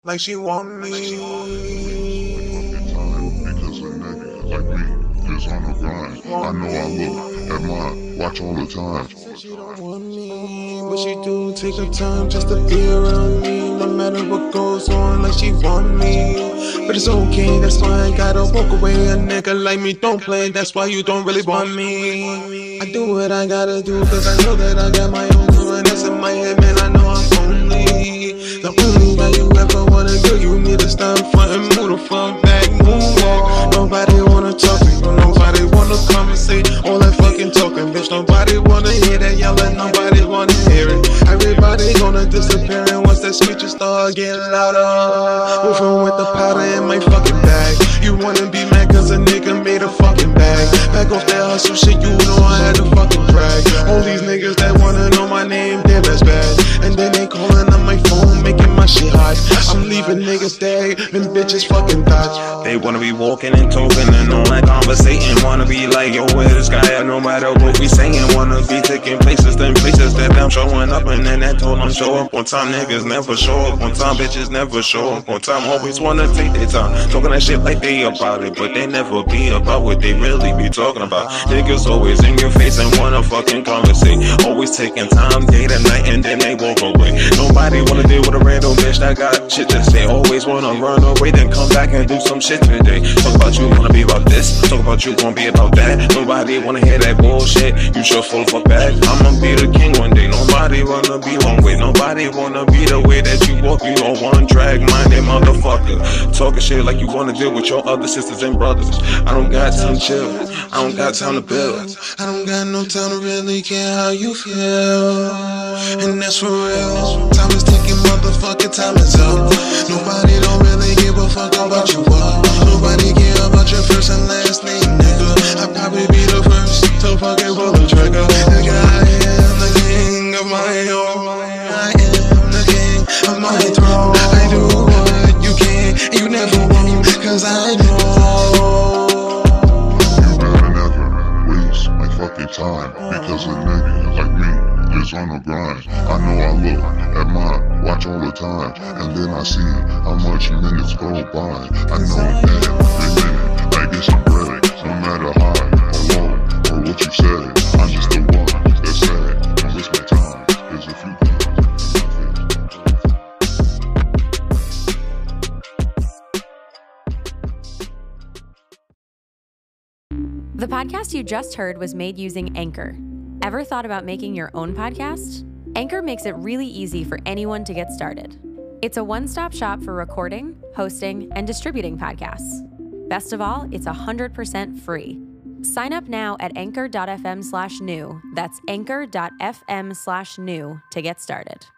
like she want me. Because a nigga like me is on the grind. I know I look at mine, watch all the time. She don't want me, but she do take her time just to be around me. No matter what goes on, like she want me. But it's okay, that's why I gotta walk away. A nigga like me don't play, that's why you don't really want me. I do what I gotta do, cause I know that I got my own crew, and that's in my head, man, I know I'm only the only guy you ever wanna do. You need to stop frontin', move the fuck back, moonwalk. Nobody wanna talk to you, nobody wanna conversate. All that fucking talking, bitch, nobody wanna hear that yelling, nobody wanna hear it. Everybody gonna disappear, and once that screeches start getting louder, moving with the powder in my fucking bag. You wanna be mad cause a nigga made a fucking bag. Back off that hustle shit, you know I had to fucking drag. All these niggas that wanna know my name, damn that's bad. And then they calling on my phone, making my shit hot. I'm leaving niggas dead, them bitches fucking thoughts. They wanna be walking and talking and all that conversating. Wanna be like, yo, where this guy at? No matter what we saying. Wanna be taking places, them places that I'm showing up. And then that told them show up on time. Niggas never show up on time, bitches never show up on time. Always wanna take their time, talking that shit like they about it, but they never be about what they really be talking about. Niggas always in your face and wanna fucking conversate. Always taking time, day to night, and then they walk away. Nobody wanna deal with a random bitch that got shit to say. Always wanna run away, then come back and do some shit today. Talk about you wanna be about this, talk about you gonna be about that. Nobody wanna hear that bullshit, you sure full of fuck back. I'ma be the king one day, nobody wanna be one way. Nobody wanna be the way that you walk, you on one track, minded motherfucker. Talking shit like you wanna deal with your other sisters and brothers. I don't got time to chill, I don't got time to build. I don't got no time to really care how you feel, and that's for real. Time is ticking, motherfucking time is up. Nobody don't really give a fuck about you up. Nobody care about your first and last name, nigga. I'd probably be the first to fucking pull the trigger. Nigga, I am the king of my own. I am the king of my throne. I do what you can, and you never won't, cause I know. You better never waste my fucking time, because a nigga like me is on the grind. I know I look at mine, watch all the time, and then I see how much minutes go by. I know that every minute I get some bread, no matter high or low or what you said. I'm just the one that said, don't waste my time, cause if you The podcast you just heard was made using Anchor. Ever thought about making your own podcast? Anchor makes it really easy for anyone to get started. It's a one-stop shop for recording, hosting, and distributing podcasts. Best of all, it's 100% free. Sign up now at anchor.fm/new. That's anchor.fm/new to get started.